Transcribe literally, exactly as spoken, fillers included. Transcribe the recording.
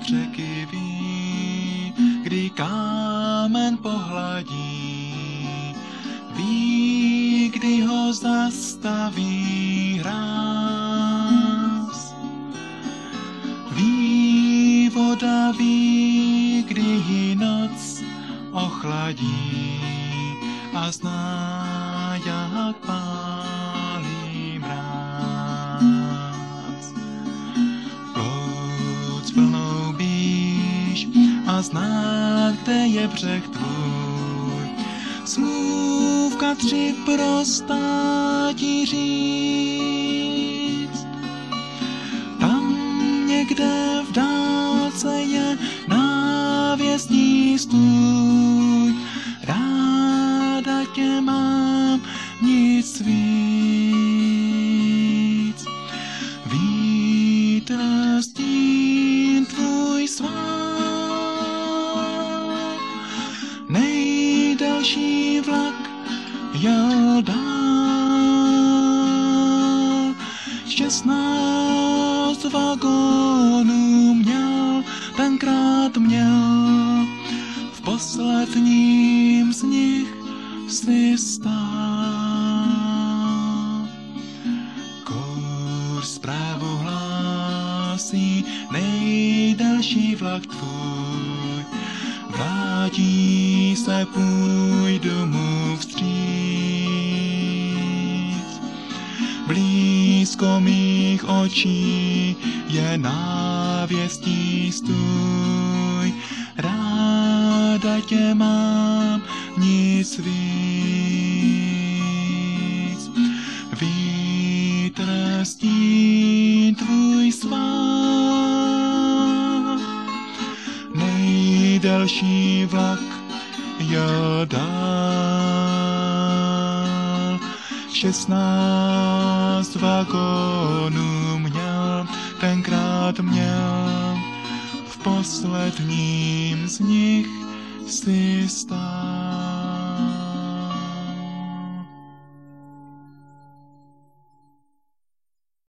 řeky ví, kdy kámen pohladí, ví, kdy ho zastaví hráz. Ví, voda ví, kdy ji noc ochladí a zná, jak pálí mráz. Plout s vlnou bíž a znát, kde je břeh tvůj. Smluvka tři prostá ti říct. Tam někde v dálce je návěstí stůj. Ráda tě mám, nic víc. Vítr stín tvůj svál, nejdelší vlak jel dál. Šestnáct vagónů měl, tenkrát měl, v posledním z nich si stál. Kurz zprávu hlásí, nejdelší vlak tvůj, vrátí se, půjdu mu vstříc. Blízko mých očí je návěstí stůj, ráda tě mám, nic víc. Vítr stín tvůj svál, nejdelší vlak jel dál. Šestnáct vagónů měl, tenkrát měl, v posledním z nich si stál.